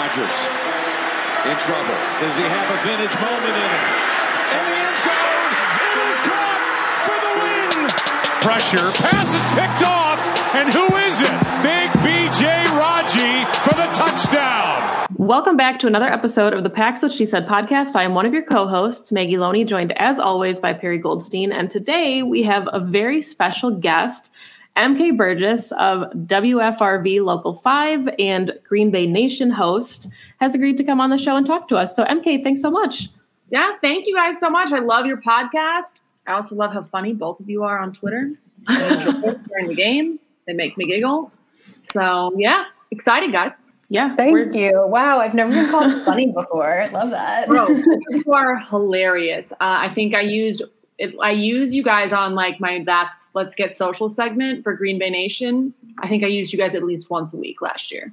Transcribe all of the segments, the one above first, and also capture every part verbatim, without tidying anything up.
Rodgers in trouble. Does he have a vintage moment in him? In the end zone, it is caught for the win. Pressure, pass is picked off, and who is it? Big B J Raji for the touchdown. Welcome back to another episode of the Pax What She Said podcast. I am one of your co-hosts, Maggie Loney, joined as always by Perry Goldstein. And today we have a very special guest, M K Burgess of W F R V Local five and Green Bay Nation host, has agreed to come on the show and talk to us. So M K, thanks so much. Yeah, thank you guys so much. I love your podcast. I also love how funny both of you are on Twitter. During the games, they make me giggle. So yeah, excited guys. Yeah, thank you. Wow, I've never been called funny before. I love that. Bro, you are hilarious. Uh, I think I used it, I use you guys on like my That's Let's Get Social segment for Green Bay Nation. I think I used you guys at least once a week last year.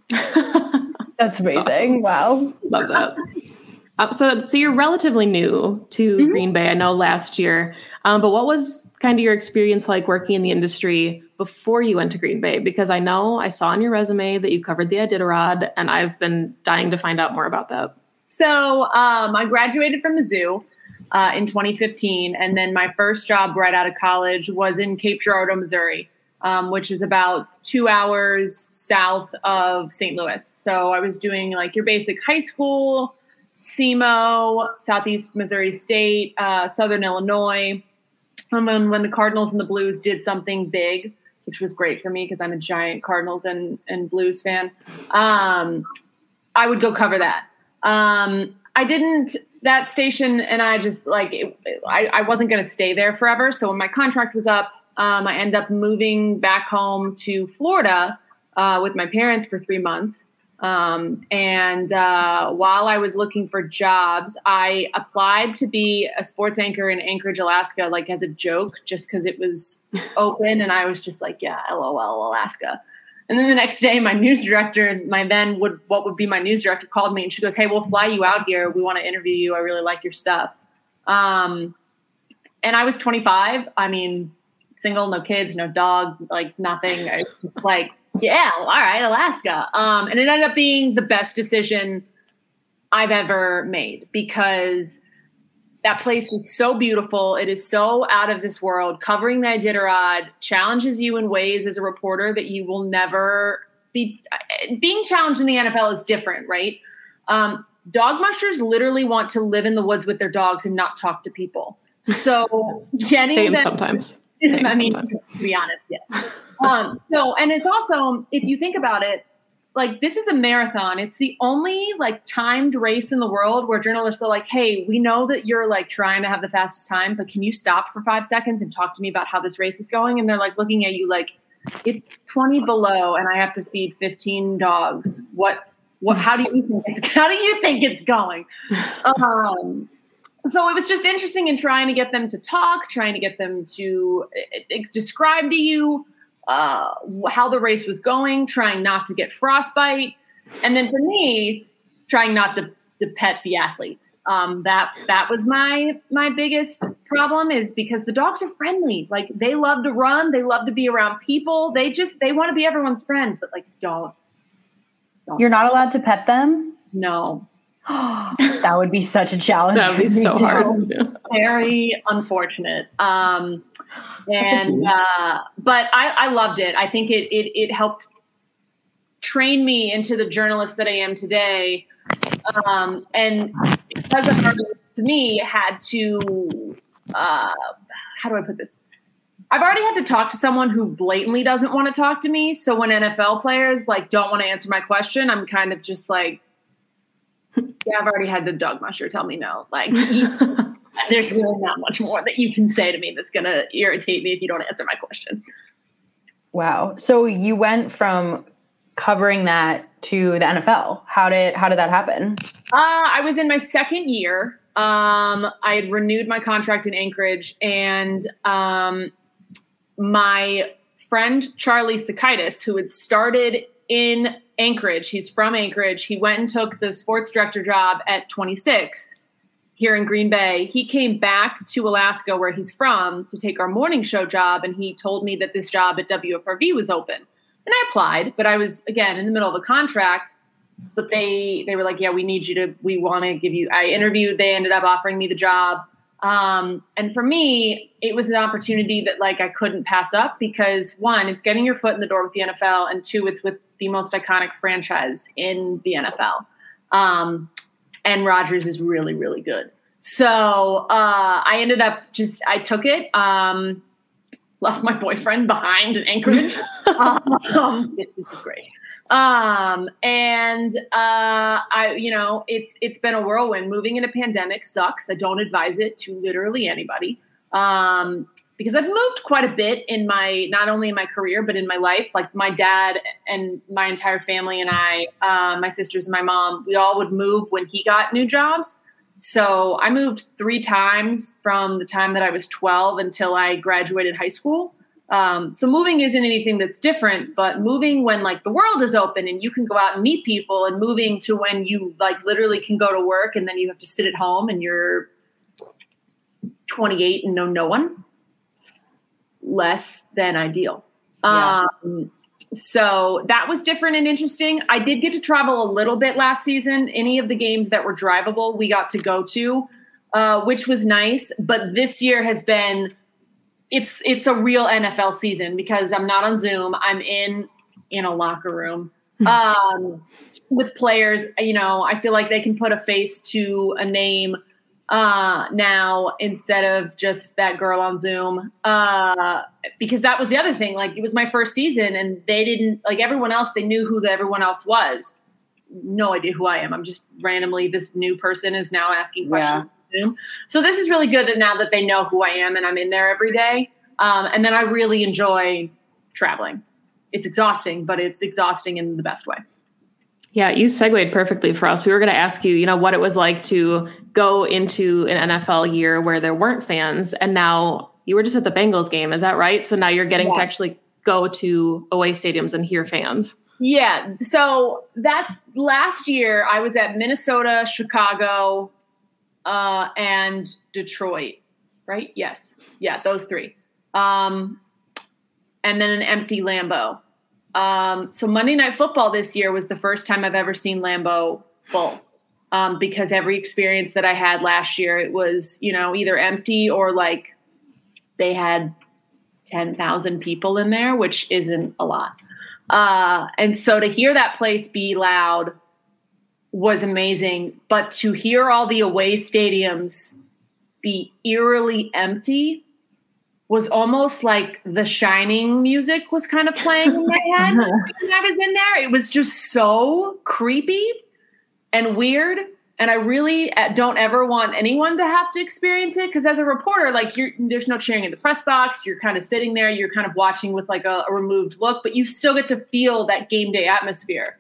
That's amazing. That's awesome. Wow, love that. Uh, so, so you're relatively new to mm-hmm. Green Bay. I know last year, um, but what was kind of your experience like working in the industry before you went to Green Bay? Because I know I saw on your resume that you covered the Iditarod, and I've been dying to find out more about that. So um, I graduated from the zoo uh, in twenty fifteen, and then my first job right out of college was in Cape Girardeau, Missouri, um, which is about two hours south of Saint Louis. So I was doing like your basic high school, S E M O, Southeast Missouri State, uh, Southern Illinois. And then when the Cardinals and the Blues did something big, which was great for me because I'm a giant Cardinals and, and Blues fan, um, I would go cover that. Um, I didn't, that station, and I just like, it, I, I wasn't going to stay there forever. So when my contract was up, um, I ended up moving back home to Florida uh, with my parents for three months. Um, and, uh, while I was looking for jobs, I applied to be a sports anchor in Anchorage, Alaska, like as a joke, just cause it was open. And I was just like, yeah, LOL, Alaska. And then the next day, my news director, my then would, what would be my news director called me and she goes, hey, we'll fly you out here. We want to interview you. I really like your stuff. Um, and I was twenty-five. I mean, single, no kids, no dog, like nothing. I was just like, yeah, all right, Alaska. Um, and it ended up being the best decision I've ever made because that place is so beautiful. It is so out of this world. Covering the Iditarod challenges you in ways as a reporter that you will never be. Being challenged in the N F L is different, right? Um, dog mushers literally want to live in the woods with their dogs and not talk to people. So getting Same them, sometimes. Same I mean, sometimes. To be honest, yes. Um, so, and it's also, if you think about it, like this is a marathon. It's the only like timed race in the world where journalists are like, hey, we know that you're like trying to have the fastest time, but can you stop for five seconds and talk to me about how this race is going? And they're like looking at you like it's twenty below and I have to feed fifteen dogs. What, what, how do you think it's, how do you think it's going? Um, So it was just interesting in trying to get them to talk, trying to get them to uh, describe to you uh, how the race was going, trying not to get frostbite. And then for me, trying not to, to pet the athletes. Um, that that was my my biggest problem is because the dogs are friendly. Like they love to run. They love to be around people. They just they want to be everyone's friends. But like, don't. don't You're not allowed to pet them? No. That would be such a challenge. That would be so hard. Yeah. Very unfortunate. Um, and uh, but I, I loved it. I think it, it it helped train me into the journalist that I am today. Um, and because of her, to me, had to uh, how do I put this? I've already had to talk to someone who blatantly doesn't want to talk to me. So when N F L players like don't want to answer my question, I'm kind of just like, yeah, I've already had the dog musher tell me no. Like, there's really not much more that you can say to me that's going to irritate me if you don't answer my question. Wow. So you went from covering that to the N F L. How did how did that happen? Uh, I was in my second year. Um, I had renewed my contract in Anchorage, and um, my friend Charlie Sakaitis, who had started in Anchorage. He's from Anchorage. He went and took the sports director job at twenty-six here in Green Bay. He came back to Alaska, where he's from, to take our morning show job. And he told me that this job at W F R V was open. And I applied, but I was, again, in the middle of a contract. but they they were like, yeah, we need you to, we want to give you, I interviewed, they ended up offering me the job. Um, and for me, it was an opportunity that like I couldn't pass up because one, it's getting your foot in the door with the N F L, and two, it's with the most iconic franchise in the N F L. Um, and Rodgers is really, really good. So uh, I ended up just, I took it, um, left my boyfriend behind in Anchorage. um, distance is great. Um, and uh, I, you know, it's it's been a whirlwind. Moving in a pandemic sucks. I don't advise it to literally anybody um, because I've moved quite a bit in my, not only in my career, but in my life. Like my dad and my entire family and I, uh, my sisters and my mom, we all would move when he got new jobs. So I moved three times from the time that I was twelve until I graduated high school. Um, so moving isn't anything that's different, but moving when like the world is open and you can go out and meet people, and moving to when you like literally can go to work and then you have to sit at home and you're twenty-eight and know no one, less than ideal. Yeah. Um, So that was different and interesting. I did get to travel a little bit last season. Any of the games that were drivable, we got to go to, uh, which was nice. But this year has been, it's it's a real N F L season because I'm not on Zoom. I'm in in a locker room um, with players. You know, I feel like they can put a face to a name uh, now instead of just that girl on Zoom. Uh, because that was the other thing. Like it was my first season and they didn't, like everyone else, they knew who the, everyone else was. No idea who I am. I'm just randomly, this new person is now asking questions. Yeah. on Zoom. So this is really good that now that they know who I am and I'm in there every day. Um, and then I really enjoy traveling. It's exhausting, but it's exhausting in the best way. Yeah, you segued perfectly for us. We were going to ask you, you know, what it was like to go into an N F L year where there weren't fans, and now you were just at the Bengals game. Is that right? So now you're getting yeah. to actually go to away stadiums and hear fans. Yeah. So that last year I was at Minnesota, Chicago, uh, and Detroit, right? Yes. Yeah, those three. Um, and then an empty Lambeau. Um, so Monday Night Football this year was the first time I've ever seen Lambeau full. Um, because every experience that I had last year, it was, you know, either empty or like they had ten thousand people in there, which isn't a lot. Uh, and so to hear that place be loud was amazing. But to hear all the away stadiums be eerily empty was almost like The Shining music was kind of playing in my head when I was in there. It was just so creepy and weird. And I really don't ever want anyone to have to experience it. Because as a reporter, like you're, there's no cheering in the press box. You're kind of sitting there. You're kind of watching with like a, a removed look. But you still get to feel that game day atmosphere.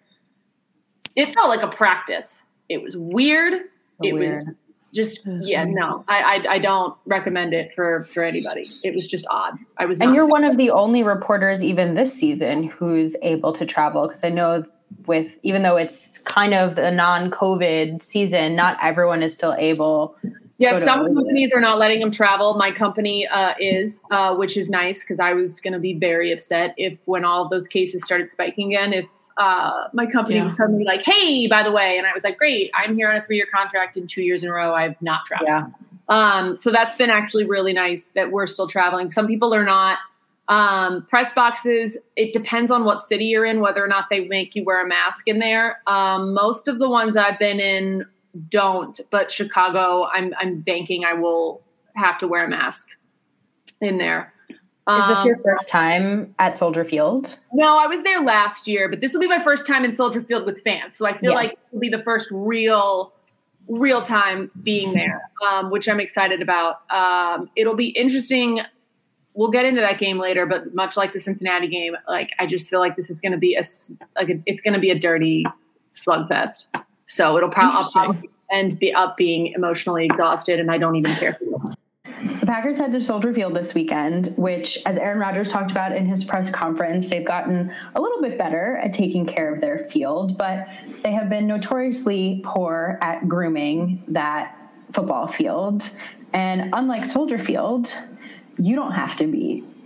It felt like a practice. It was weird. So it weird. was just, yeah, no. I, I I don't recommend it for, for anybody. It was just odd. I was And you're one of the only reporters even this season who's able to travel. Because I know with, even though it's kind of a non-COVID season, not everyone is still able. Yeah, some companies are not letting them travel. My company uh, is, uh, which is nice because I was going to be very upset if when all of those cases started spiking again, if uh, my company yeah. was suddenly like, hey, by the way, and I was like, great, I'm here on a three-year contract and two years in a row I've not traveled. Yeah. Um, so that's been actually really nice that we're still traveling. Some people are not. Um, press boxes, it depends on what city you're in, whether or not they make you wear a mask in there. Um, most of the ones I've been in don't, but Chicago, I'm I'm banking I will have to wear a mask in there. Um, Is this your Um, first time at Soldier Field? No, I was there last year, but this will be my first time in Soldier Field with fans. So I feel Yeah. like it will be the first real, real time being there, um, which I'm excited about. Um, it'll be interesting. We'll get into that game later, but much like the Cincinnati game, like I just feel like this is going to be a like a, it's going to be a dirty slugfest. So it'll probably end be up being emotionally exhausted, and I don't even care. The Packers head to Soldier Field this weekend, which, as Aaron Rodgers talked about in his press conference, they've gotten a little bit better at taking care of their field, but they have been notoriously poor at grooming that football field. And unlike Soldier Field, you don't have to be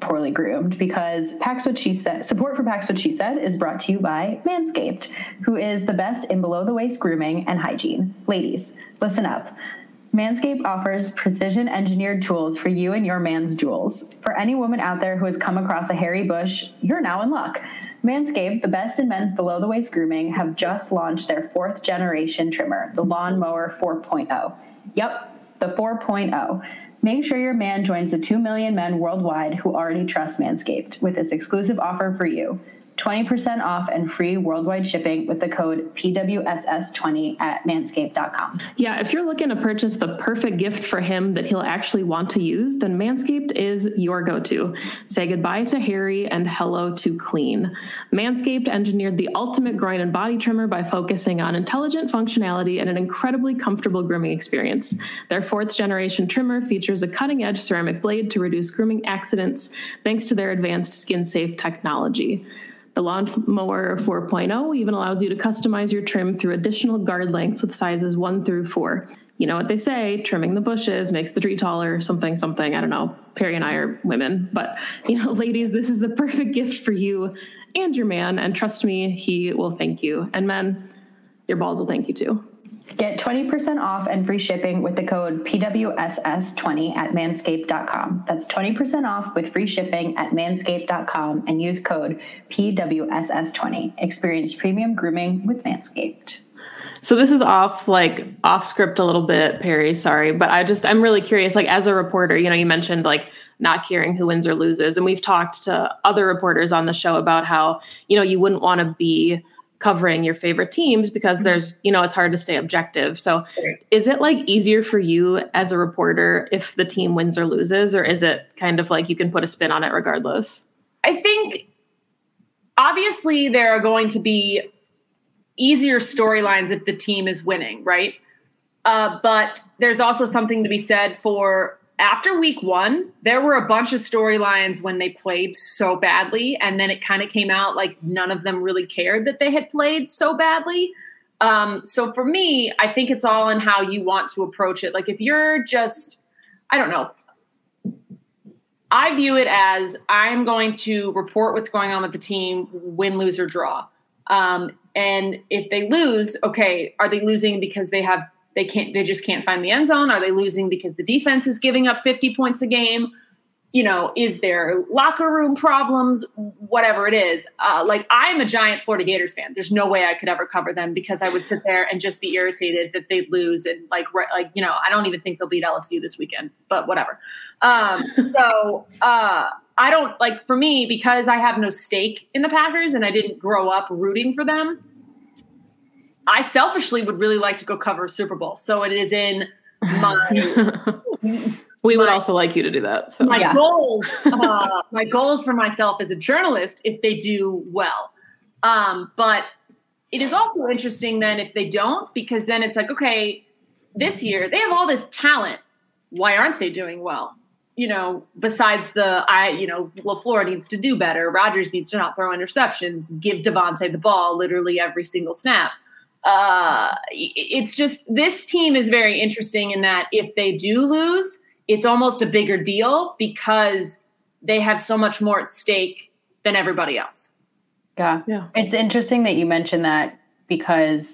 poorly groomed, because Pax What She Said, support for Pax What She Said is brought to you by Manscaped, who is the best in below-the-waist grooming and hygiene. Ladies, listen up. Manscaped offers precision-engineered tools for you and your man's jewels. For any woman out there who has come across a hairy bush, you're now in luck. Manscaped, the best in men's below-the-waist grooming, have just launched their fourth-generation trimmer, the Lawn Mower four point oh. Yep, the four point oh. Make sure your man joins the two million men worldwide who already trust Manscaped with this exclusive offer for you. twenty percent off and free worldwide shipping with the code P W S S twenty at manscaped dot com. Yeah, if you're looking to purchase the perfect gift for him that he'll actually want to use, then Manscaped is your go-to. Say goodbye to hairy and hello to clean. Manscaped engineered the ultimate groin and body trimmer by focusing on intelligent functionality and an incredibly comfortable grooming experience. Their fourth generation trimmer features a cutting-edge ceramic blade to reduce grooming accidents thanks to their advanced skin-safe technology. The Lawn Mower four point oh even allows you to customize your trim through additional guard lengths with sizes one through four. You know what they say, trimming the bushes makes the tree taller, something, something. I don't know. Perry and I are women. But, you know, ladies, this is the perfect gift for you and your man. And trust me, he will thank you. And men, your balls will thank you too. Get twenty percent off and free shipping with the code P W S S twenty at manscaped dot com. That's twenty percent off with free shipping at manscaped dot com and use code P W S S twenty. Experience premium grooming with Manscaped. So this is off, like off script a little bit, Perry, sorry, but I just, I'm really curious, like as a reporter, you know, you mentioned like not caring who wins or loses. And we've talked to other reporters on the show about how, you know, you wouldn't want to be covering your favorite teams because there's, you know, it's hard to stay objective. So is it like easier for you as a reporter if the team wins or loses, or is it kind of like you can put a spin on it regardless? I think obviously there are going to be easier storylines if the team is winning, right? Uh, but there's also something to be said for after week one, there were a bunch of storylines when they played so badly, and then it kind of came out like none of them really cared that they had played so badly. Um, so for me, I think it's all in how you want to approach it. Like if you're just, I don't know, I view it as I'm going to report what's going on with the team, win, lose, or draw. Um, and if they lose, okay, are they losing because they have They can't, they just can't find the end zone? Are they losing because the defense is giving up fifty points a game? You know, is there locker room problems? Whatever it is. Uh, like I'm a giant Florida Gators fan. There's no way I could ever cover them because I would sit there and just be irritated that they'd lose. And like, right, like, you know, I don't even think they'll beat L S U this weekend, but whatever. Um, so uh, I don't like, for me, because I have no stake in the Packers and I didn't grow up rooting for them, I selfishly would really like to go cover a Super Bowl. So it is in my... we would my, also like you to do that. So my yeah. goals, uh, my goals for myself as a journalist, if they do well. Um, but it is also interesting then if they don't, because then it's like, okay, this year they have all this talent. Why aren't they doing well? You know, besides the, I, you know, LaFleur needs to do better. Rodgers needs to not throw interceptions, give Devontae the ball literally every single snap. Uh, it's just, this team is very interesting in that if they do lose, it's almost a bigger deal because they have so much more at stake than everybody else. Yeah. Yeah. It's interesting that you mentioned that because,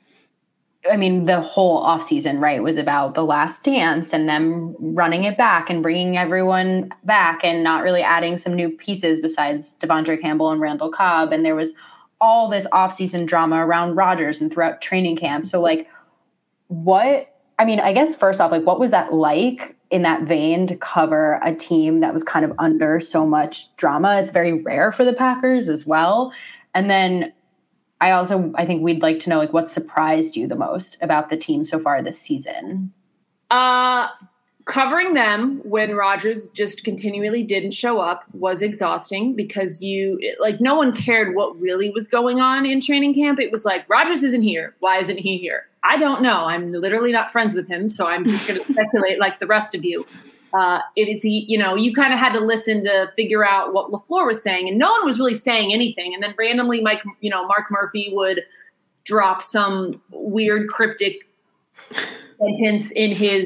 I mean, the whole offseason, right, was about the last dance and them running it back and bringing everyone back and not really adding some new pieces besides Devondre Campbell and Randall Cobb. And there was all this offseason drama around Rodgers and throughout training camp. So like what, I mean, I guess first off, like what was that like in that vein to cover a team that was kind of under so much drama? It's very rare for the Packers as well. And then I also, I think we'd like to know like what surprised you the most about the team so far this season? Uh, Covering them when Rodgers just continually didn't show up was exhausting because you like no one cared what really was going on in training camp. It was like Rodgers isn't here. Why isn't he here? I don't know. I'm literally not friends with him, so I'm just going to speculate like the rest of you. Uh, it is he, you know, you kind of had to listen to figure out what LaFleur was saying, and no one was really saying anything. And then randomly, Mike, you know, Mark Murphy would drop some weird cryptic sentence in his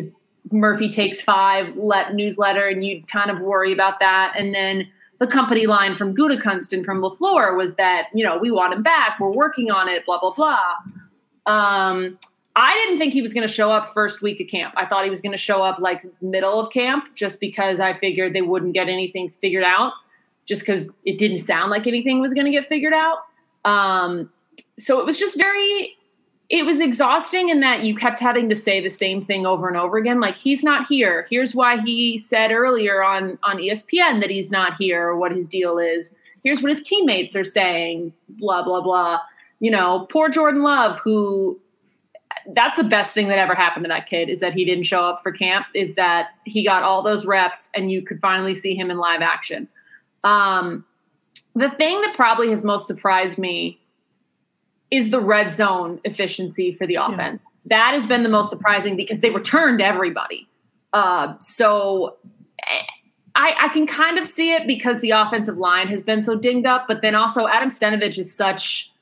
Murphy Takes Five let newsletter, and you'd kind of worry about that. And then the company line from Gutekunst and from LaFleur was that, you know, we want him back. We're working on it, blah, blah, blah. Um, I didn't think he was going to show up first week of camp. I thought he was going to show up like middle of camp just because I figured they wouldn't get anything figured out just because it didn't sound like anything was going to get figured out. Um, so it was just very, it was exhausting in that you kept having to say the same thing over and over again. Like, he's not here. Here's why he said earlier on, on E S P N that he's not here or what his deal is. Here's what his teammates are saying, blah, blah, blah. You know, poor Jordan Love, who that's the best thing that ever happened to that kid is that he didn't show up for camp, is that he got all those reps and you could finally see him in live action. Um, the thing that probably has most surprised me is the red zone efficiency for the offense. Yeah. That has been the most surprising because they returned everybody. Uh, so I, I can kind of see it because the offensive line has been so dinged up, but then also Adam Stenavich is such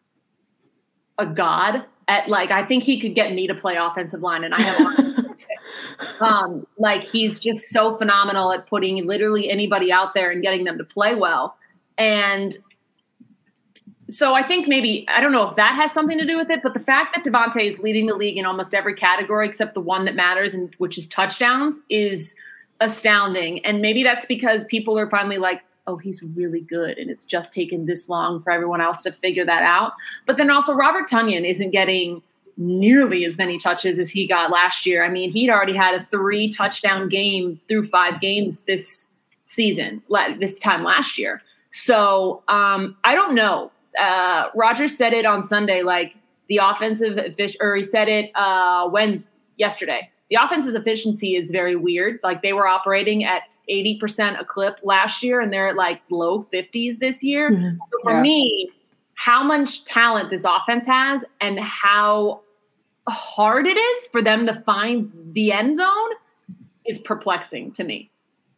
a god at, like, I think he could get me to play offensive line, and I have um, like, he's just so phenomenal at putting literally anybody out there and getting them to play well. And so I think maybe, I don't know if that has something to do with it, but the fact that Devontae is leading the league in almost every category except the one that matters, and which is touchdowns, is astounding. And maybe that's because people are finally like, oh, he's really good, and it's just taken this long for everyone else to figure that out. But then also Robert Tonyan isn't getting nearly as many touches as he got last year. I mean, he'd already had a three touchdown game through five games this season, this time last year. So um, I don't know. Uh, Rodgers said it on Sunday, like the offensive effic- or he said it uh, Wednesday, yesterday. The offensive efficiency is very weird. Like, they were operating at eighty percent a clip last year, and they're at like low fifties this year. Mm-hmm. So for yeah. me, how much talent this offense has and how hard it is for them to find the end zone is perplexing to me.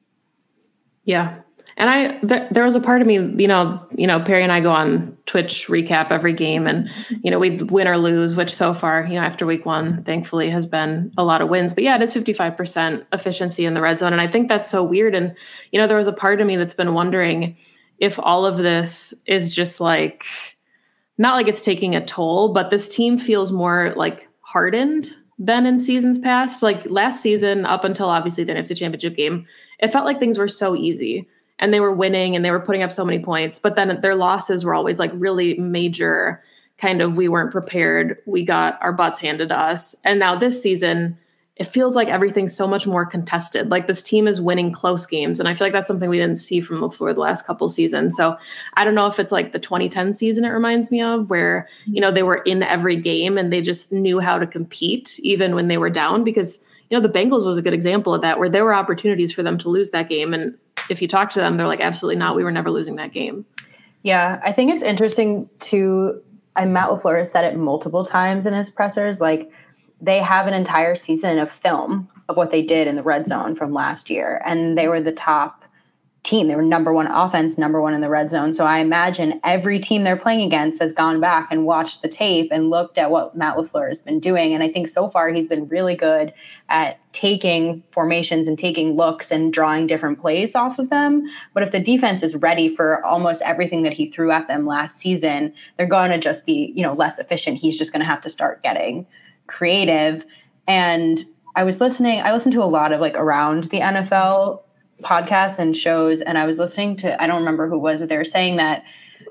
Yeah. And I, th- there was a part of me, you know, you know, Perry and I go on Twitch recap every game, and, you know, we win or lose, which so far, you know, after week one, thankfully has been a lot of wins, but yeah, it is fifty-five percent efficiency in the red zone. And I think that's so weird. And, you know, there was a part of me that's been wondering if all of this is just like, not like it's taking a toll, but this team feels more like hardened than in seasons past. Like last season, up until obviously the N F C Championship game, it felt like things were so easy. And they were winning and they were putting up so many points, but then their losses were always like really major, kind of, we weren't prepared. We got our butts handed to us. And now this season, it feels like everything's so much more contested. Like this team is winning close games. And I feel like that's something we didn't see from LaFleur the last couple seasons. So I don't know if it's like the twenty ten season it reminds me of, where, you know, they were in every game and they just knew how to compete even when they were down, because, you know, the Bengals was a good example of that, where there were opportunities for them to lose that game. And if you talk to them, they're like, absolutely not. We were never losing that game. Yeah, I think it's interesting to, and Matt LaFleur has said it multiple times in his pressers, like they have an entire season of film of what they did in the red zone from last year. And they were the top team. They were number one offense, number one in the red zone. So I imagine every team they're playing against has gone back and watched the tape and looked at what Matt LaFleur has been doing. And I think so far he's been really good at taking formations and taking looks and drawing different plays off of them. But if the defense is ready for almost everything that he threw at them last season, they're going to just be, you know, less efficient. He's just going to have to start getting creative. And I was listening, I listened to a lot of like around the N F L podcasts and shows, and I was listening to, I don't remember who it was, but they were saying that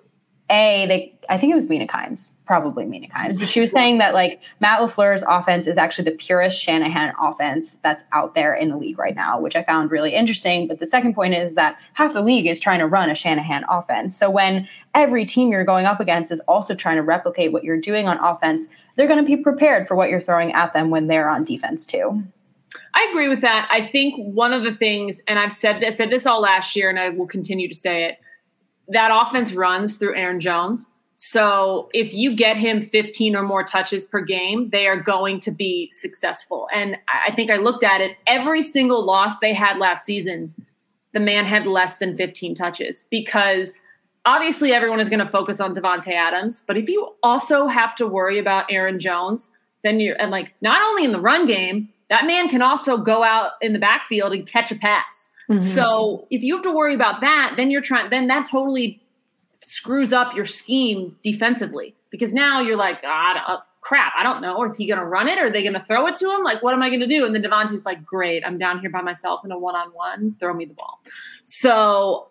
A, they, I think it was Mina Kimes, probably Mina Kimes, but she was saying that like Matt LaFleur's offense is actually the purest Shanahan offense that's out there in the league right now, which I found really interesting. But the second point is that half the league is trying to run a Shanahan offense. So when every team you're going up against is also trying to replicate what you're doing on offense, they're going to be prepared for what you're throwing at them when they're on defense too. I agree with that. I think one of the things, and I've said this, said this all last year, and I will continue to say it, that offense runs through Aaron Jones. So if you get him fifteen or more touches per game, they are going to be successful. And I think I looked at it, every single loss they had last season, the man had less than fifteen touches, because obviously everyone is going to focus on Devontae Adams. But if you also have to worry about Aaron Jones, then you're, and like, not only in the run game, that man can also go out in the backfield and catch a pass. Mm-hmm. So if you have to worry about that, then you're trying, then that totally screws up your scheme defensively, because now you're like, ah, uh, crap, I don't know. Is he going to run it? Or are they going to throw it to him? Like, what am I going to do? And then Devontae's like, great, I'm down here by myself in a one-on-one. Throw me the ball. So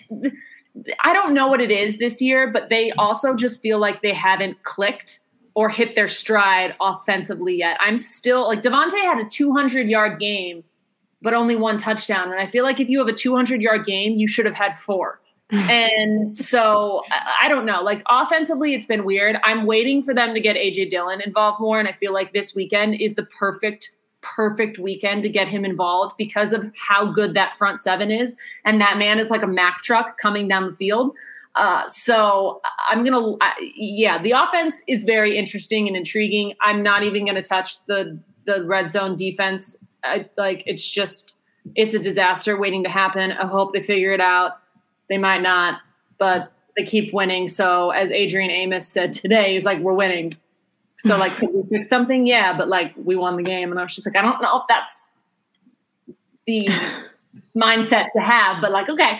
I don't know what it is this year, but they also just feel like they haven't clicked or hit their stride offensively yet. I'm still like, Devontae had a two hundred yard game, but only one touchdown. And I feel like if you have a two hundred yard game, you should have had four. And so I don't know, like offensively, it's been weird. I'm waiting for them to get A J Dillon involved more. And I feel like this weekend is the perfect, perfect weekend to get him involved because of how good that front seven is. And that man is like a Mack truck coming down the field. Uh, so I'm going to, yeah, the offense is very interesting and intriguing. I'm not even going to touch the, the red zone defense. I, like, it's just, it's a disaster waiting to happen. I hope they figure it out. They might not, but they keep winning. So as Adrian Amos said today, he's like, we're winning. So like, could we fix something? Yeah, but like we won the game. And I was just like, I don't know if that's the mindset to have, but like, okay.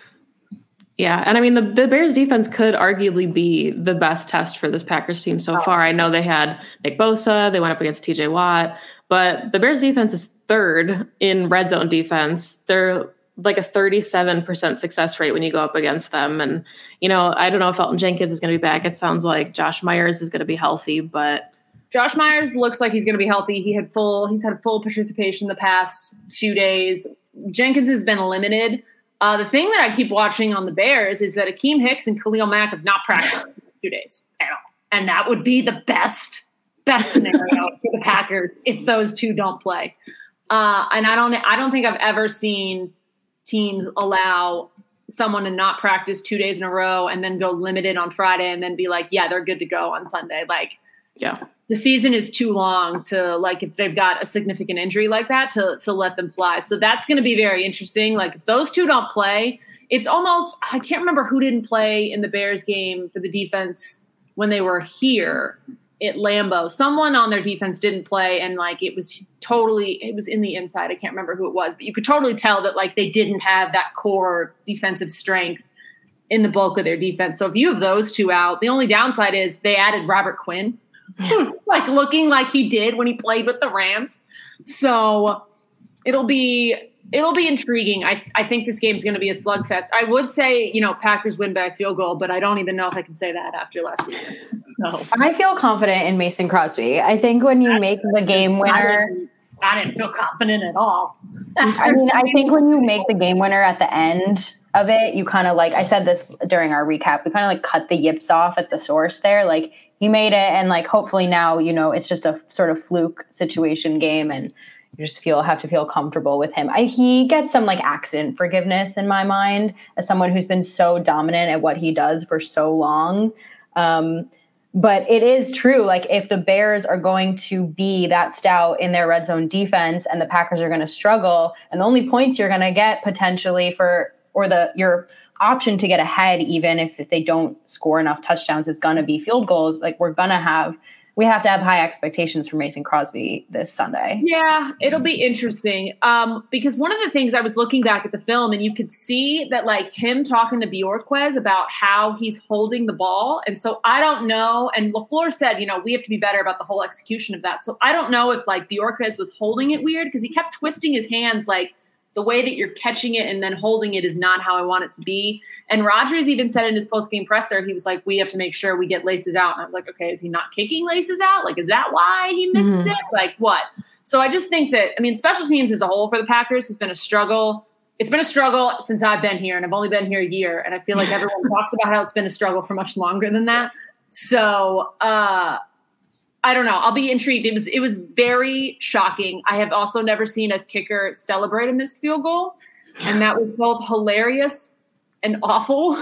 Yeah. And I mean, the, the Bears defense could arguably be the best test for this Packers team so oh. far. I know they had Nick Bosa, they went up against T J Watt, but the Bears defense is third in red zone defense. They're like a thirty-seven percent success rate when you go up against them. And, you know, I don't know if Elton Jenkins is going to be back. It sounds like Josh Myers is going to be healthy, but Josh Myers looks like he's going to be healthy. He had full, he's had full participation the past two days. Jenkins has been limited. Uh, the thing that I keep watching on the Bears is that Akeem Hicks and Khalil Mack have not practiced in these two days at all. And that would be the best, best scenario for the Packers if those two don't play. Uh, and I don't, I don't think I've ever seen teams allow someone to not practice two days in a row and then go limited on Friday and then be like, yeah, they're good to go on Sunday. Like, yeah, the season is too long to like, if they've got a significant injury like that, to, to let them fly. So that's going to be very interesting. Like if those two don't play, it's almost, I can't remember who didn't play in the Bears game for the defense when they were here at Lambeau. Someone on their defense didn't play, and like it was totally, it was in the inside. I can't remember who it was, but you could totally tell that like they didn't have that core defensive strength in the bulk of their defense. So if you have those two out, the only downside is they added Robert Quinn, who's like looking like he did when he played with the Rams. So it'll be it'll be intriguing. I I think this game's going to be a slugfest. I would say, you know, Packers win by a field goal, but I don't even know if I can say that after last week. So I feel confident in Mason Crosby. I think when you make the game winner, I didn't, I didn't feel confident at all. I mean, I think when you make the game winner at the end of it, you kind of like, I said this during our recap, we kind of like cut the yips off at the source there. Like he made it, and like hopefully now, you know, it's just a sort of fluke situation game, and you just feel have to feel comfortable with him. I, he gets some like accident forgiveness in my mind as someone who's been so dominant at what he does for so long. Um, but it is true. Like if the Bears are going to be that stout in their red zone defense and the Packers are going to struggle, and the only points you're going to get potentially for, or the, your option to get ahead, even if, if they don't score enough touchdowns, is going to be field goals. Like we're going to have, we have to have high expectations for Mason Crosby this Sunday. Yeah, it'll be interesting. Um, because one of the things I was looking back at the film, and you could see that like him talking to Bjorquez about how he's holding the ball. And so I don't know. And LaFleur said, you know, we have to be better about the whole execution of that. So I don't know if like Bjorquez was holding it weird, because he kept twisting his hands like, the way that you're catching it and then holding it is not how I want it to be. And Rodgers even said in his post-game presser, he was like, we have to make sure we get laces out. And I was like, okay, is he not kicking laces out? Like, is that why he misses mm-hmm. it? Like what? So I just think that, I mean, special teams as a whole for the Packers has been a struggle. It's been a struggle since I've been here, and I've only been here a year. And I feel like everyone talks about how it's been a struggle for much longer than that. So, uh, I don't know. I'll be intrigued. It was it was very shocking. I have also never seen a kicker celebrate a missed field goal, and that was both hilarious and awful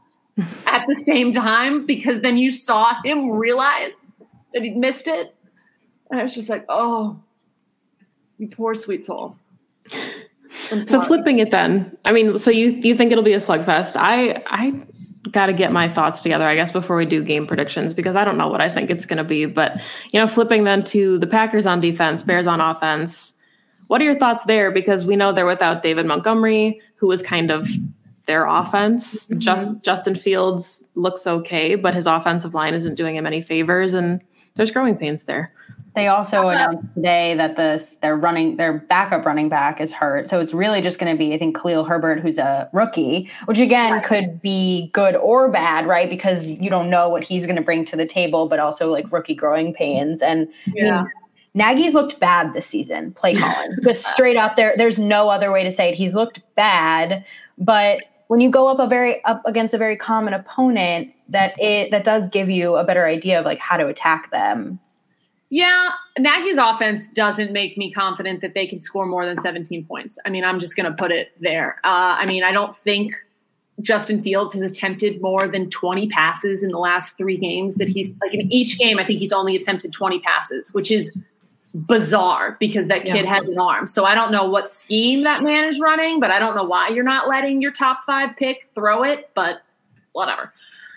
at the same time, because then you saw him realize that he'd missed it, and I was just like, "Oh, you poor sweet soul." So flipping it then, I mean, so you you think it'll be a slugfest? I I got to get my thoughts together, I guess, before we do game predictions, because I don't know what I think it's going to be. But, you know, flipping then to the Packers on defense, Bears on offense. What are your thoughts there? Because we know they're without David Montgomery, who was kind of their offense. Mm-hmm. Just, Justin Fields looks okay, but his offensive line isn't doing him any favors, and there's growing pains there. They also announced today that this their running their backup running back is hurt, so it's really just going to be, I think, Khalil Herbert, who's a rookie, which again right. could be good or bad, right? Because you don't know what he's going to bring to the table, but also like rookie growing pains. And yeah. I mean, Nagy's looked bad this season. Play calling, just straight out there. There's no other way to say it. He's looked bad, but when you go up a very up against a very common opponent, that it that does give you a better idea of like how to attack them. Yeah, Nagy's offense doesn't make me confident that they can score more than seventeen points. I mean, I'm just going to put it there. Uh, I mean, I don't think Justin Fields has attempted more than twenty passes in the last three games that he's like in each game. I think he's only attempted twenty passes, which is bizarre because that kid yeah. has an arm. So I don't know what scheme that man is running, but I don't know why you're not letting your top five pick throw it, but whatever.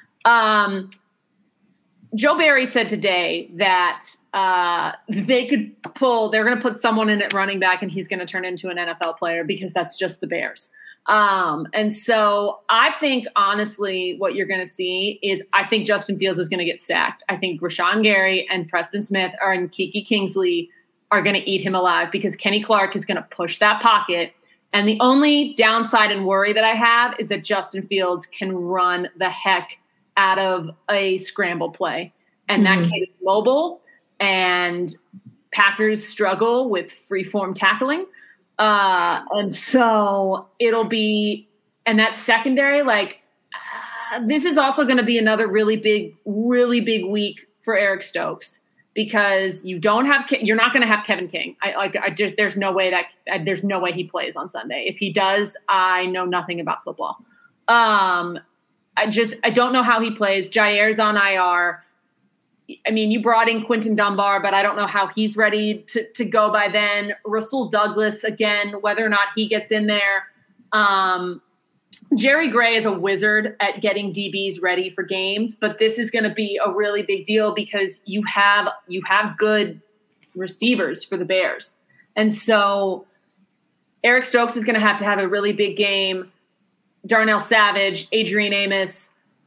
Um, Joe Barry said today that uh, they could pull, they're going to put someone in at running back and he's going to turn into an N F L player because that's just the Bears. Um, and so I think, honestly, what you're going to see is I think Justin Fields is going to get sacked. I think Rashawn Gary and Preston Smith are, and Kiki Kingsley are going to eat him alive because Kenny Clark is going to push that pocket. And the only downside and worry that I have is that Justin Fields can run the heck out of a scramble play. And mm-hmm. that kid is mobile, and Packers struggle with free-form tackling. Uh, and so it'll be, and that secondary, like, uh, this is also going to be another really big, really big week for Eric Stokes because you don't have, you're not going to have Kevin King. I like, I just, there's no way that, uh, there's no way he plays on Sunday. If he does, I know nothing about football. Um, I just, I don't know how he plays. Jair's on I R. I mean, you brought in Quinton Dunbar, but I don't know how he's ready to, to go by then. Rasul Douglas, again, whether or not he gets in there. Um, Jerry Gray is a wizard at getting D Bs ready for games, but this is going to be a really big deal because you have you have good receivers for the Bears. And so Eric Stokes is going to have to have a really big game. Darnell Savage, Adrian Amos,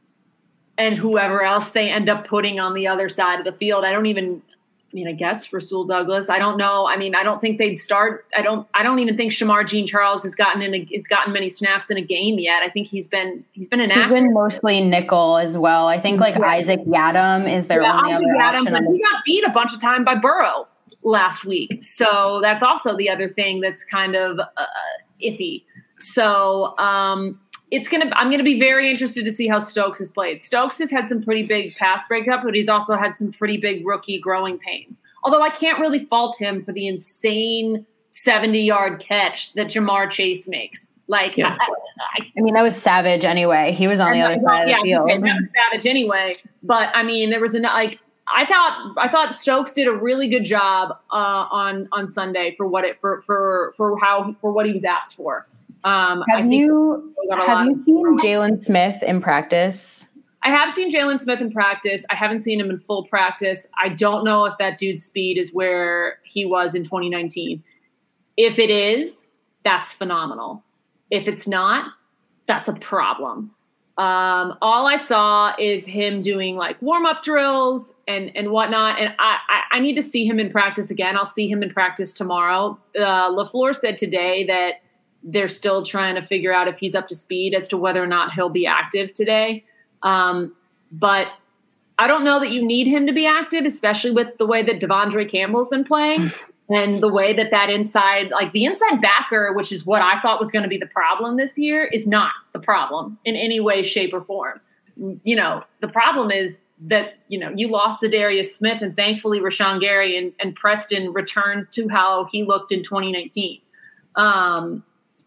and whoever else they end up putting on the other side of the field. I don't even, I mean, I guess Rasul Douglas. I don't know. I mean, I don't think they'd start. I don't. I don't even think Shamar Jean Charles has gotten in. A, has gotten many snaps in a game yet. I think he's been. He's been an. He's been mostly nickel as well. I think like yeah. Isaac Yadam is their yeah, only Isaac other Yadam, option. But he got beat a bunch of time by Burrow last week, so that's also the other thing that's kind of uh, iffy. So. um It's gonna. I'm gonna be very interested to see how Stokes has played. Stokes has had some pretty big pass breakup, but he's also had some pretty big rookie growing pains. Although I can't really fault him for the insane seventy-yard catch that Jamar Chase makes. Like, yeah. I, I, I mean, that was savage anyway. He was on the other side yeah, of the field. Yeah, that was savage anyway. But I mean, there was a like. I thought I thought Stokes did a really good job uh, on on Sunday for what it for for for how for what he was asked for. Um, have you have you seen Jalen Smith in practice? I have seen Jalen Smith in practice. I haven't seen him in full practice. I don't know if that dude's speed is where he was in twenty nineteen. If it is, that's phenomenal. If it's not, that's a problem. Um, all I saw is him doing like warm-up drills and, and whatnot. And I, I, I need to see him in practice again. I'll see him in practice tomorrow. Uh, LaFleur said today that they're still trying to figure out if he's up to speed as to whether or not he'll be active today. Um, but I don't know that you need him to be active, especially with the way that Devondre Campbell's been playing and the way that that inside, like the inside backer, which is what I thought was going to be the problem this year, is not the problem in any way, shape, or form. You know, the problem is that, you know, you lost Zadarius Smith, and thankfully Rashawn Gary and, and Preston returned to how he looked in twenty nineteen. Um,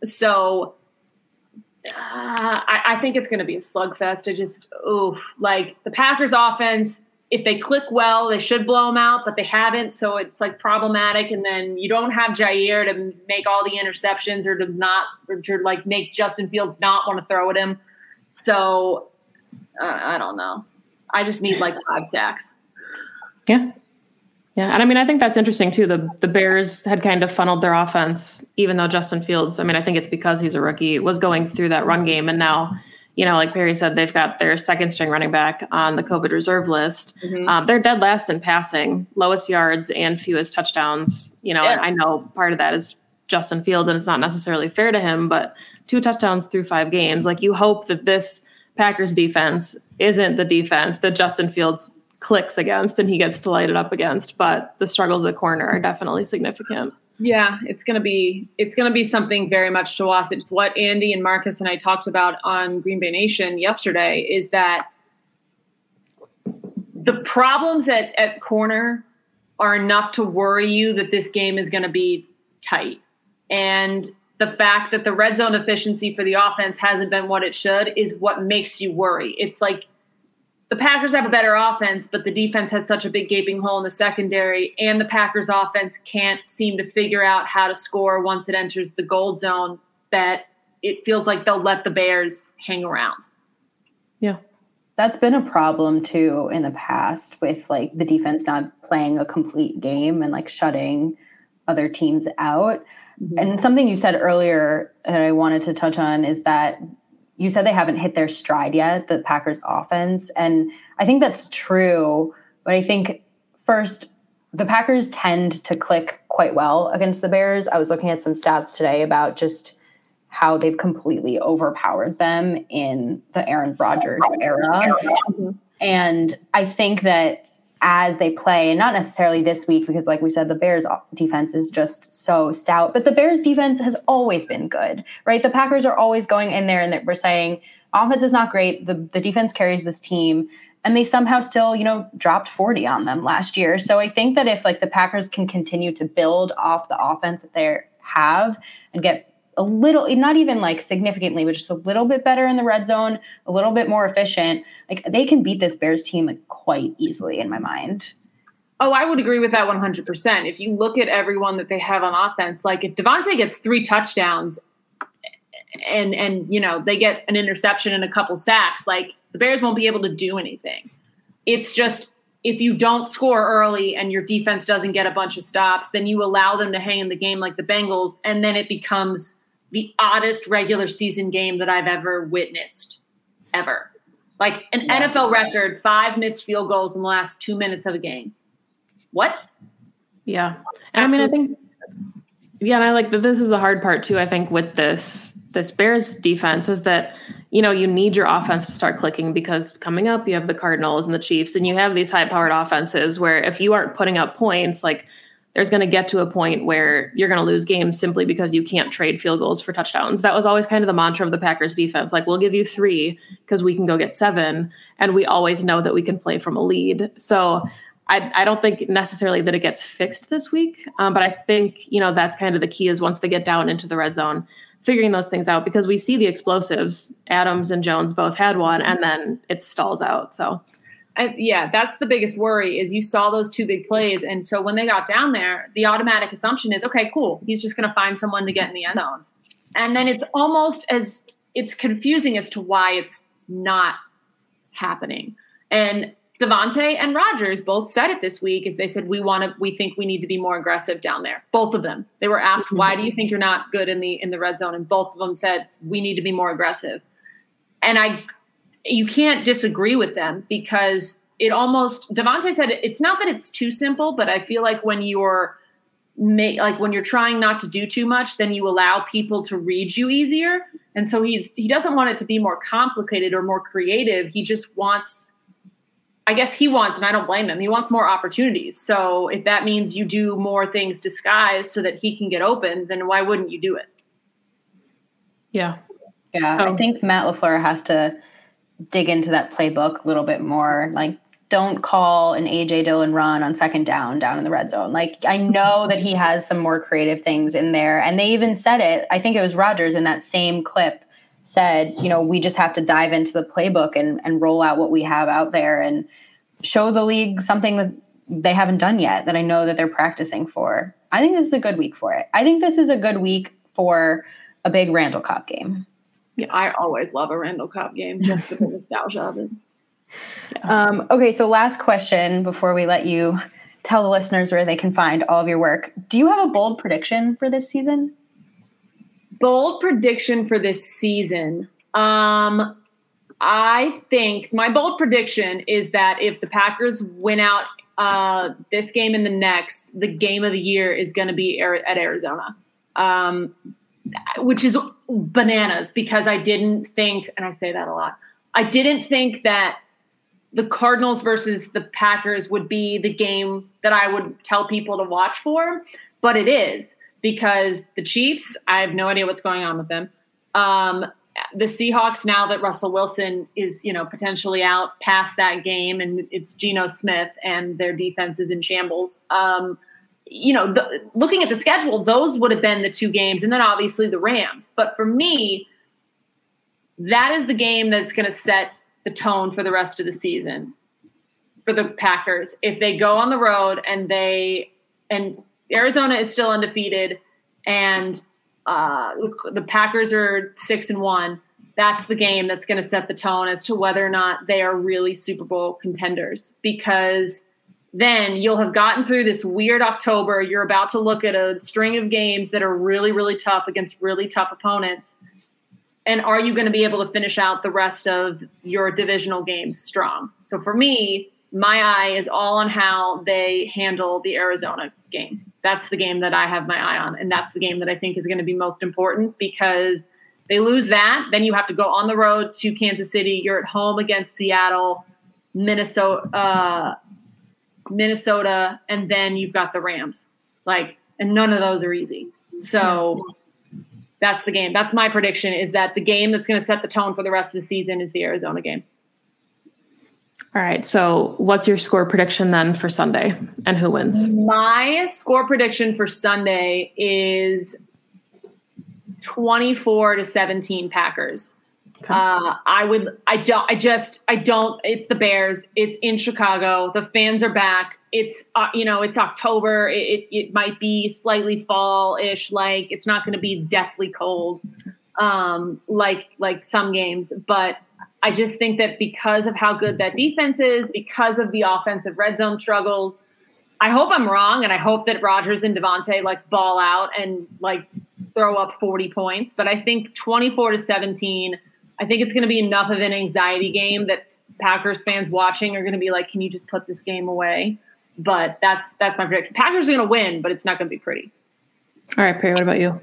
So uh, I, I think it's going to be a slugfest. I just, oof, like the Packers offense, if they click well, they should blow them out, but they haven't. So it's like problematic. And then you don't have Jair to make all the interceptions or to not, or to like make Justin Fields not want to throw at him. So uh, I don't know. I just need like five sacks. Yeah. Yeah. And I mean, I think that's interesting too. The the Bears had kind of funneled their offense, even though Justin Fields, I mean, I think it's because he's a rookie, was going through that run game. And now, you know, like Perry said, they've got their second string running back on the COVID reserve list. Mm-hmm. Um, they're dead last in passing, lowest yards and fewest touchdowns. You know, yeah. And I know part of that is Justin Fields, and it's not necessarily fair to him, but two touchdowns through five games. Like, you hope that this Packers defense isn't the defense that Justin Fields clicks against and he gets to light it up against, but the struggles at corner are definitely significant. Yeah, it's going to be, it's going to be something very much to watch. It's what Andy and Marcus and I talked about on Green Bay Nation yesterday, is that the problems at, at corner are enough to worry you that this game is going to be tight. And the fact that the red zone efficiency for the offense hasn't been what it should is what makes you worry. It's like, the Packers have a better offense, but the defense has such a big gaping hole in the secondary, and the Packers offense can't seem to figure out how to score once it enters the gold zone, that it feels like they'll let the Bears hang around. Yeah. That's been a problem too in the past, with like the defense not playing a complete game and like shutting other teams out. Mm-hmm. And something you said earlier that I wanted to touch on is that you said they haven't hit their stride yet, the Packers offense. And I think that's true. But I think first, the Packers tend to click quite well against the Bears. I was looking at some stats today about just how they've completely overpowered them in the Aaron Rodgers era. Mm-hmm. And I think that as they play, and not necessarily this week, because like we said, the Bears defense is just so stout, but the Bears defense has always been good, right? The Packers are always going in there and we're saying offense is not great. The, the defense carries this team, and they somehow still, you know, dropped forty on them last year. So I think that if like the Packers can continue to build off the offense that they have and get a little, not even like significantly, but just a little bit better in the red zone, a little bit more efficient, like they can beat this Bears team like quite easily in my mind. Oh, I would agree with that one hundred percent. If you look at everyone that they have on offense, like if Devontae gets three touchdowns and, and, you know, they get an interception and a couple sacks, like the Bears won't be able to do anything. It's just, if you don't score early and your defense doesn't get a bunch of stops, then you allow them to hang in the game like the Bengals, and then it becomes the oddest regular season game that I've ever witnessed, ever. Like an yeah. N F L record, five missed field goals in the last two minutes of a game. What? Yeah. And Absolutely. I mean, I think, yeah, and I like that this is the hard part too, I think, with this, this Bears defense, is that, you know, you need your offense to start clicking, because coming up, you have the Cardinals and the Chiefs, and you have these high powered offenses where if you aren't putting up points, like, there's going to get to a point where you're going to lose games simply because you can't trade field goals for touchdowns. That was always kind of the mantra of the Packers defense. Like, we'll give you three because we can go get seven, and we always know that we can play from a lead. So I, I don't think necessarily that it gets fixed this week. Um, but I think, you know, that's kind of the key, is once they get down into the red zone, figuring those things out, because we see the explosives. Adams and Jones both had one, and then it stalls out. So I, yeah, that's the biggest worry, is you saw those two big plays. And so when they got down there, the automatic assumption is, okay, cool, he's just going to find someone to get in the end zone. And then it's almost as it's confusing as to why it's not happening. And Devontae and Rodgers both said it this week, is they said, we want to, we think we need to be more aggressive down there. Both of them. They were asked, why do you think you're not good in the, in the red zone? And both of them said, we need to be more aggressive. And I, you can't disagree with them, because it almost, Devontae said, it's not that it's too simple, but I feel like when you're like, when you're trying not to do too much, then you allow people to read you easier. And so he's, he doesn't want it to be more complicated or more creative. He just wants, I guess he wants, and I don't blame him, he wants more opportunities. So if that means you do more things disguised so that he can get open, then why wouldn't you do it? Yeah. Yeah. So I think Matt LaFleur has to dig into that playbook a little bit more. Like, don't call an A J Dillon run on second down, down in the red zone. Like, I know that he has some more creative things in there. And they even said it, I think it was Rodgers in that same clip said, you know, we just have to dive into the playbook and, and roll out what we have out there and show the league something that they haven't done yet, that I know that they're practicing for. I think this is a good week for it. I think this is a good week for a big Randall Cobb game. Yes. I always love a Randall Cobb game just for the nostalgia of it. Um, okay, so last question before we let you tell the listeners where they can find all of your work. Do you have a bold prediction for this season? Bold prediction for this season. Um, I think my bold prediction is that if the Packers win out uh, this game and the next, the game of the year is going to be at Arizona, um, which is bananas because I didn't think, and I say that a lot, I didn't think that the Cardinals versus the Packers would be the game that I would tell people to watch for, but it is because the Chiefs, I have no idea what's going on with them. Um, the Seahawks, now that Russell Wilson is, you know, potentially out past that game and it's Geno Smith and their defense is in shambles. Um, you know, the, looking at the schedule, those would have been the two games. And then obviously the Rams. But for me, that is the game that's going to set the tone for the rest of the season for the Packers. If they go on the road and they, and Arizona is still undefeated and uh, the Packers are six and one, that's the game that's going to set the tone as to whether or not they are really Super Bowl contenders, because then you'll have gotten through this weird October. You're about to look at a string of games that are really, really tough against really tough opponents. And are you going to be able to finish out the rest of your divisional games strong? So for me, my eye is all on how they handle the Arizona game. That's the game that I have my eye on. And that's the game that I think is going to be most important, because they lose that. Then you have to go on the road to Kansas City. You're at home against Seattle, Minnesota, uh, Minnesota, and then you've got the Rams. Like, and none of those are easy. So that's the game. That's my prediction, is that the game that's going to set the tone for the rest of the season is the Arizona game. All right. So what's your score prediction then for Sunday, and who wins? My score prediction for Sunday is twenty-four to seventeen Packers. Okay. Uh, I would, I don't, I just, I don't, it's the Bears. It's in Chicago. The fans are back. It's, uh, you know, it's October. It, it, it might be slightly fall-ish. Like, it's not going to be deathly cold, um, like, like some games. But I just think that because of how good that defense is, because of the offensive red zone struggles, I hope I'm wrong. And I hope that Rodgers and Devontae like ball out and like throw up forty points. But I think twenty-four to seventeen, I think it's going to be enough of an anxiety game that Packers fans watching are going to be like, can you just put this game away? But that's that's my prediction. Packers are going to win, but it's not going to be pretty. All right, Perry, what about you?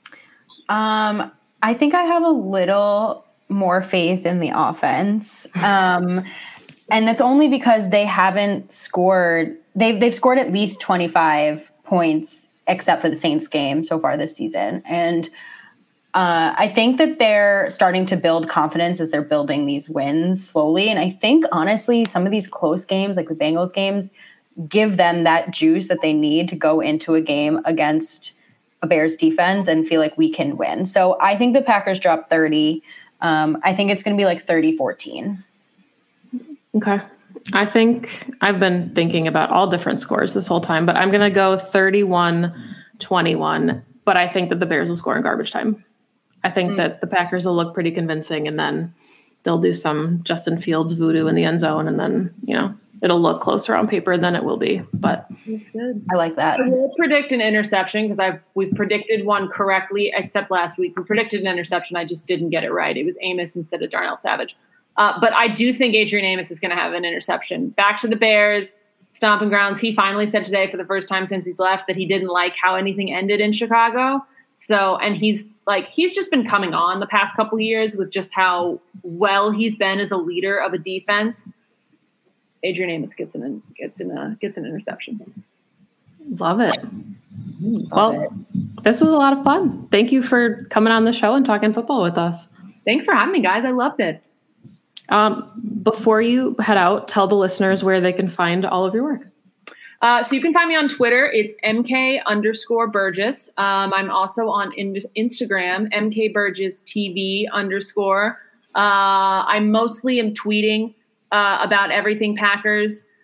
Um, I think I have a little more faith in the offense. Um, and that's only because they haven't scored. They've, they've scored at least twenty-five points, except for the Saints game so far this season. And Uh, I think that they're starting to build confidence as they're building these wins slowly. And I think, honestly, some of these close games, like the Bengals games, give them that juice that they need to go into a game against a Bears defense and feel like we can win. So I think the Packers drop thirty. Um, I think it's going to be like thirty fourteen. Okay. I think I've been thinking about all different scores this whole time, but I'm going to go thirty-one twenty-one. But I think that the Bears will score in garbage time. I think mm. that the Packers will look pretty convincing, and then they'll do some Justin Fields voodoo in the end zone, and then, you know, it'll look closer on paper than it will be. But that's good. I like that. I will predict an interception because I've we've predicted one correctly, except last week. We predicted an interception. I just didn't get it right. It was Amos instead of Darnell Savage. Uh, but I do think Adrian Amos is going to have an interception. Back to the Bears, stomping grounds. He finally said today for the first time since he's left that he didn't like how anything ended in Chicago. So, and he's like, he's just been coming on the past couple of years with just how well he's been as a leader of a defense. Adrian Amos gets an gets in a gets an interception. Love it. Love well, it. This was a lot of fun. Thank you for coming on the show and talking football with us. Thanks for having me, guys. I loved it. Um, before you head out, tell the listeners where they can find all of your work. Uh, so you can find me on Twitter. It's M K underscore Burgess. Um, I'm also on in- Instagram, M K Burgess T V underscore. Uh, I mostly am tweeting uh, about everything Packers.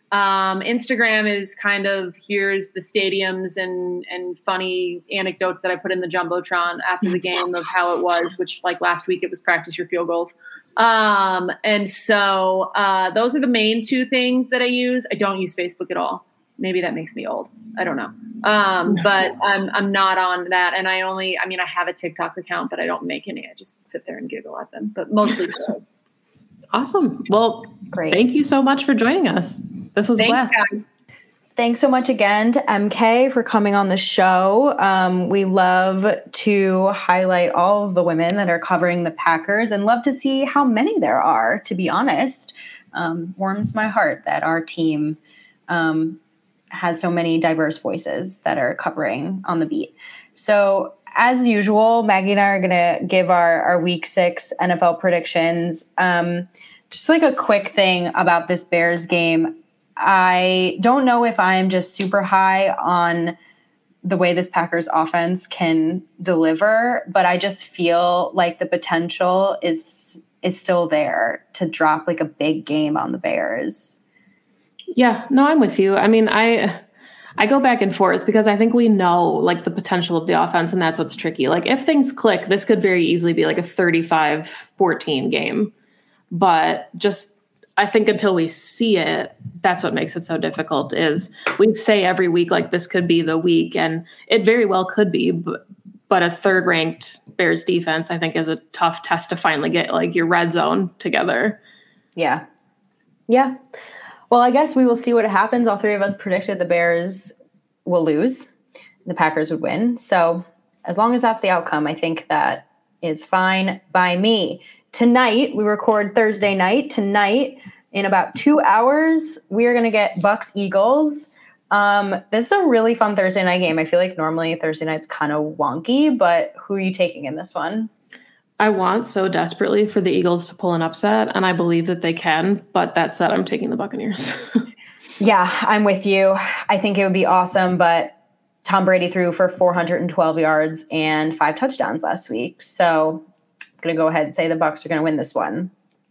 Um, Instagram is kind of, here's the stadiums and, and funny anecdotes that I put in the Jumbotron after the game of how it was, which like last week it was practice your field goals. Um, and so uh, those are the main two things that I use. I don't use Facebook at all. Maybe that makes me old. I don't know. Um, but I'm, I'm not on that. And I only, I mean, I have a TikTok account, but I don't make any. I just sit there and giggle at them, but mostly. Awesome. Well, great. Thank you so much for joining us. This was Thanks, blessed. guys. Thanks so much again to M K for coming on the show. Um, we love to highlight all of the women that are covering the Packers and love to see how many there are, to be honest. Um, warms my heart that our team um, has so many diverse voices that are covering on the beat. So as usual, Maggie and I are going to give our, our week six N F L predictions. Um, just like a quick thing about this Bears game. I don't know if I'm just super high on the way this Packers offense can deliver, but I just feel like the potential is is still there to drop like a big game on the Bears. Yeah, no, I'm with you. I mean, I I go back and forth because I think we know like the potential of the offense, and that's what's tricky. Like if things click, this could very easily be like a thirty-five fourteen game. But just I think until we see it, that's what makes it so difficult is we say every week, like this could be the week, and it very well could be, but, but a third ranked Bears defense, I think is a tough test to finally get like your red zone together. Yeah. Yeah. Well, I guess we will see what happens. All three of us predicted the Bears will lose. The Packers would win. So as long as that's the outcome, I think that is fine by me. Tonight, we record Thursday night. Tonight, in about two hours, we are going to get Bucks Eagles. Um, this is a really fun Thursday night game. I feel like normally Thursday night's kind of wonky, but who are you taking in this one? I want so desperately for the Eagles to pull an upset, and I believe that they can. But that said, I'm taking the Buccaneers. Yeah, I'm with you. I think it would be awesome, but Tom Brady threw for four hundred twelve yards and five touchdowns last week. So I'm going to go ahead and say the Bucs are going to win this one.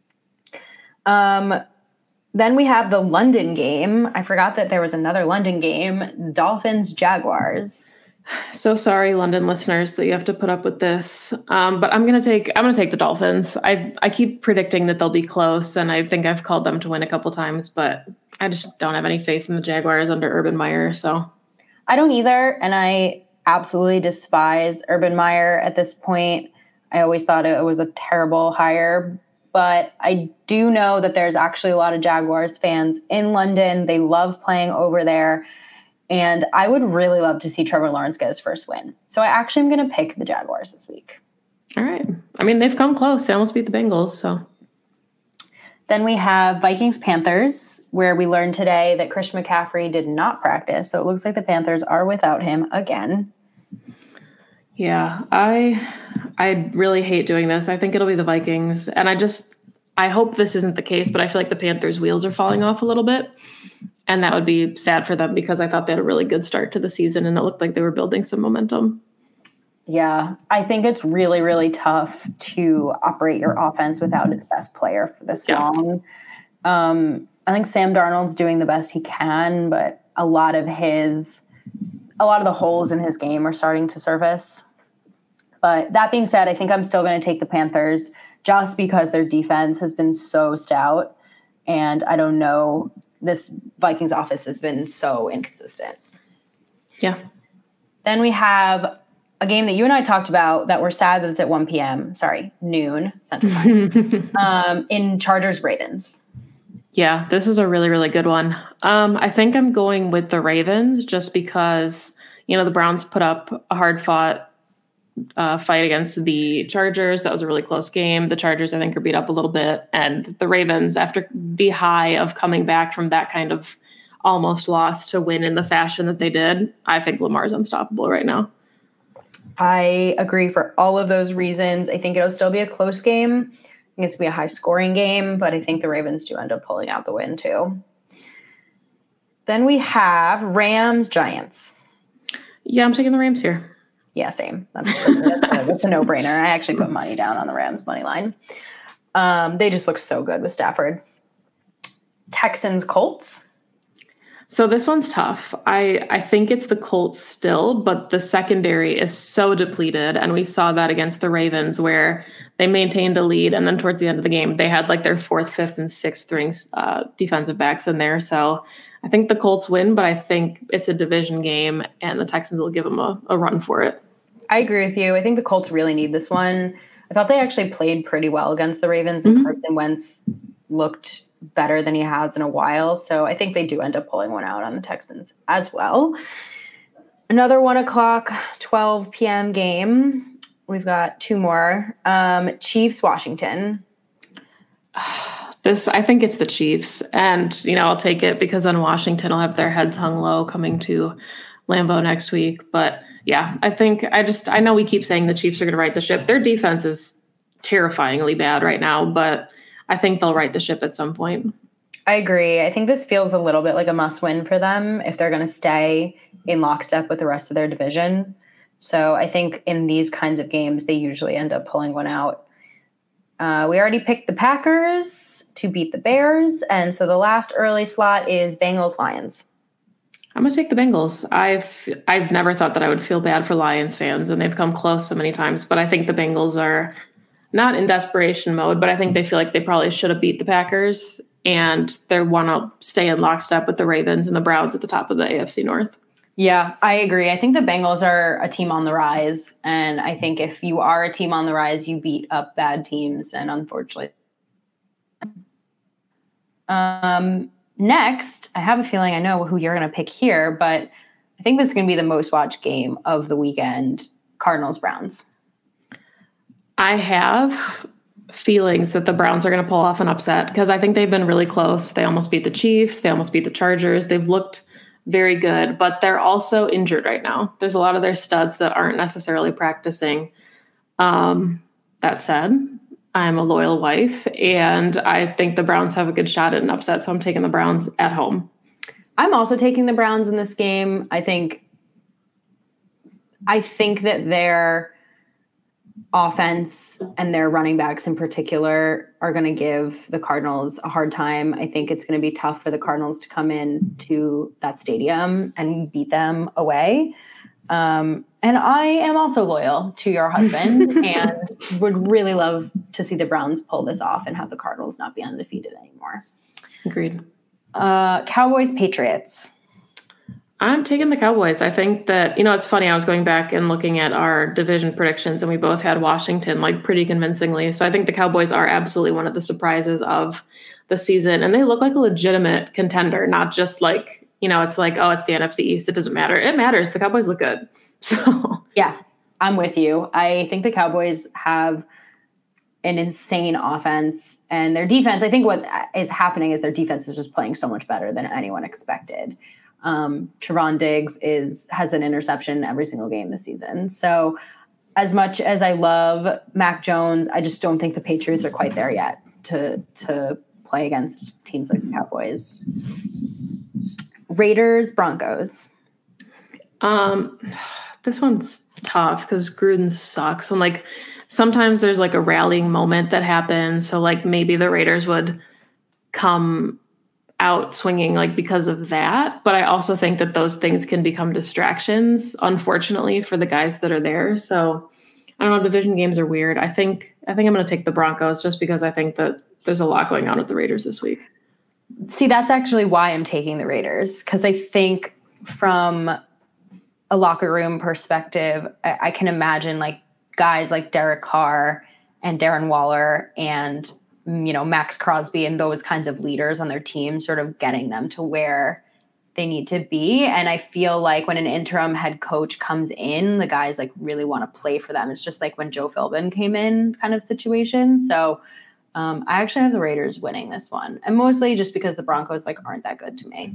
Um, then we have the London game. I forgot that there was another London game, Dolphins Jaguars. So sorry, London listeners, that you have to put up with this. Um, but I'm gonna take I'm gonna take the Dolphins. I I keep predicting that they'll be close, and I think I've called them to win a couple times, but I just don't have any faith in the Jaguars under Urban Meyer. So I don't either, and I absolutely despise Urban Meyer at this point. I always thought it was a terrible hire, but I do know that there's actually a lot of Jaguars fans in London. They love playing over there. And I would really love to see Trevor Lawrence get his first win. So I actually am going to pick the Jaguars this week. All right. I mean, they've come close. They almost beat the Bengals. So then we have Vikings Panthers, where we learned today that Christian McCaffrey did not practice. So it looks like the Panthers are without him again. Yeah, I I really hate doing this. I think it'll be the Vikings. And I just, I hope this isn't the case, but I feel like the Panthers' wheels are falling off a little bit. And that would be sad for them because I thought they had a really good start to the season and it looked like they were building some momentum. Yeah, I think it's really, really tough to operate your offense without its best player for this yeah. long. Um, I think Sam Darnold's doing the best he can, but a lot of his, a lot of the holes in his game are starting to surface. But that being said, I think I'm still going to take the Panthers just because their defense has been so stout. And I don't know, this Vikings offense has been so inconsistent. Yeah. Then we have a game that you and I talked about that we're sad that it's at one p.m. Sorry, noon Central Time. um, in Chargers Ravens. Yeah, this is a really, really good one. Um, I think I'm going with the Ravens just because, you know, the Browns put up a hard fought uh, fight against the Chargers. That was a really close game. The Chargers, I think, are beat up a little bit. And the Ravens, after the high of coming back from that kind of almost loss to win in the fashion that they did, I think Lamar's unstoppable right now. I agree for all of those reasons. I think it'll still be a close game. I think it's going to be a high-scoring game, but I think the Ravens do end up pulling out the win, too. Then we have Rams-Giants. Yeah, I'm taking the Rams here. Yeah, same. That's, that's, a, that's a no-brainer. I actually put money down on the Rams money line. Um, they just look so good with Stafford. Texans-Colts. So this one's tough. I, I think it's the Colts still, but the secondary is so depleted. And we saw that against the Ravens where they maintained a lead. And then towards the end of the game, they had like their fourth, fifth, and sixth string uh, defensive backs in there. So I think the Colts win, but I think it's a division game and the Texans will give them a, a run for it. I agree with you. I think the Colts really need this one. I thought they actually played pretty well against the Ravens, and mm-hmm. Carson Wentz looked better than he has in a while. So I think they do end up pulling one out on the Texans as well. Another one o'clock, twelve p.m. game. We've got two more. Um, Chiefs, Washington. This, I think it's the Chiefs. And, you know, I'll take it because then Washington will have their heads hung low coming to Lambeau next week. But yeah, I think I just, I know we keep saying the Chiefs are going to right the ship. Their defense is terrifyingly bad right now, but I think they'll right the ship at some point. I agree. I think this feels a little bit like a must win for them if they're going to stay in lockstep with the rest of their division. So I think in these kinds of games, they usually end up pulling one out. Uh, we already picked the Packers to beat the Bears. And so the last early slot is Bengals Lions. I'm going to take the Bengals. I've I've never thought that I would feel bad for Lions fans, and they've come close so many times. But I think the Bengals are not in desperation mode, but I think they feel like they probably should have beat the Packers, and they want to stay in lockstep with the Ravens and the Browns at the top of the A F C North. Yeah, I agree. I think the Bengals are a team on the rise, and I think if you are a team on the rise, you beat up bad teams, and unfortunately. Um. Next, I have a feeling I know who you're going to pick here, but I think this is going to be the most watched game of the weekend, Cardinals-Browns. I have feelings that the Browns are going to pull off an upset because I think they've been really close. They almost beat the Chiefs. They almost beat the Chargers. They've looked very good, but they're also injured right now. There's a lot of their studs that aren't necessarily practicing. Um, that said, I'm a loyal wife, and I think the Browns have a good shot at an upset, so I'm taking the Browns at home. I'm also taking the Browns in this game. I think I think that their offense and their running backs in particular are going to give the Cardinals a hard time. I think it's going to be tough for the Cardinals to come in to that stadium and beat them away. Um, and I am also loyal to your husband and would really love to see the Browns pull this off and have the Cardinals not be undefeated anymore. Agreed. Uh, Cowboys, Patriots. I'm taking the Cowboys. I think that, you know, it's funny. I was going back and looking at our division predictions, and we both had Washington like pretty convincingly. So I think the Cowboys are absolutely one of the surprises of the season, and they look like a legitimate contender, not just like, you know, it's like, oh, it's the N F C East. It doesn't matter. It matters. The Cowboys look good. So yeah, I'm with you. I think the Cowboys have an insane offense, and their defense, I think what is happening is their defense is just playing so much better than anyone expected. Um, Trevon Diggs is has an interception every single game this season. So as much as I love Mac Jones, I just don't think the Patriots are quite there yet to to play against teams like the Cowboys. Raiders, Broncos. Um, this one's tough because Gruden sucks. And like sometimes there's like a rallying moment that happens. So like maybe the Raiders would come out swinging like because of that. But I also think that those things can become distractions, unfortunately, for the guys that are there. So I don't know, division games are weird. I think I think I'm going to take the Broncos just because I think that there's a lot going on with the Raiders this week. See, that's actually why I'm taking the Raiders, because I think from a locker room perspective, I, I can imagine like guys like Derek Carr and Darren Waller and, you know, Max Crosby and those kinds of leaders on their team sort of getting them to where they need to be. And I feel like when an interim head coach comes in, the guys like really want to play for them. It's just like when Joe Philbin came in kind of situation. So Um, I actually have the Raiders winning this one, and mostly just because the Broncos like aren't that good to me.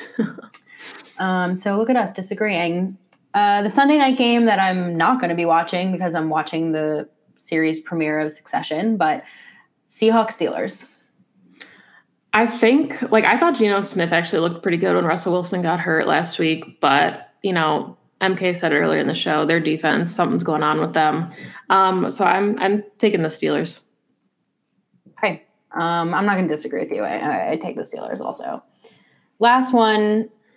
um, so look at us disagreeing. Uh, the Sunday night game that I'm not going to be watching because I'm watching the series premiere of Succession, but Seahawks Steelers. I think like I thought Geno Smith actually looked pretty good when Russell Wilson got hurt last week, but you know, M K said earlier in the show, their defense, something's going on with them. Um, so I'm I'm taking the Steelers. Okay. Um, I'm not going to disagree with you. I, I take the Steelers also. Last one,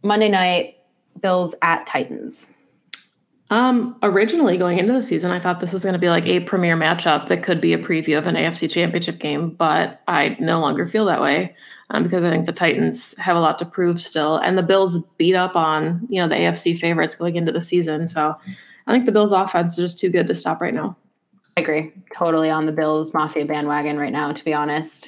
Monday night, Bills at Titans. Um, originally going into the season, I thought this was going to be like a premier matchup that could be a preview of an A F C championship game, but I no longer feel that way um, because I think the Titans have a lot to prove still, and the Bills beat up on, you know, the A F C favorites going into the season. So I think the Bills offense is just too good to stop right now. I agree. Totally on the Bills Mafia bandwagon right now, to be honest.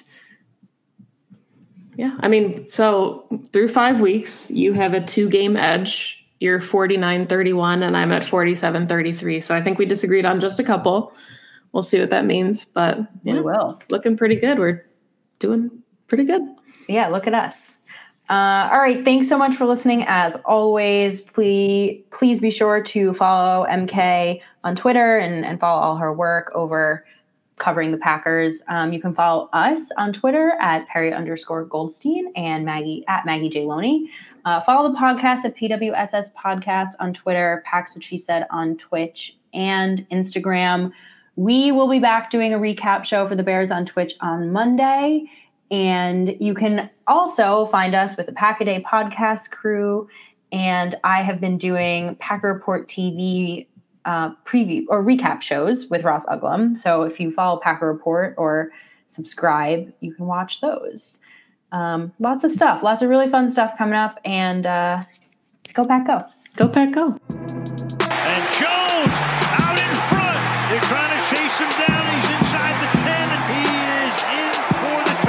Yeah. I mean, so through five weeks, you have a two game edge. You're forty-nine thirty-one and I'm at forty-seven thirty-three. So I think we disagreed on just a couple. We'll see what that means, but yeah, we will. Looking pretty good. We're doing pretty good. Yeah, look at us. Uh, all right. Thanks so much for listening. As always, please, please be sure to follow M K on Twitter and, and follow all her work over covering the Packers. Um, you can follow us on Twitter at Perry underscore Goldstein and Maggie at Maggie J. Loney. Uh, follow the podcast at P W S S Podcast on Twitter, Pax What She Said on Twitch and Instagram. We will be back doing a recap show for the Bears on Twitch on Monday. And you can also find us with the Pack-A-Day podcast crew. And I have been doing Packer Report T V uh, preview or recap shows with Ross Uglum. So if you follow Packer Report or subscribe, you can watch those. Um, lots of stuff, lots of really fun stuff coming up, and uh, go Pack Go. Go Pack Go. And Jones out in front. They're trying to chase him down. He's inside the ten, and he is in for the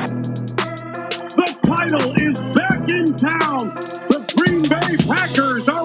touchdown. The title is back in town. The Green Bay Packers are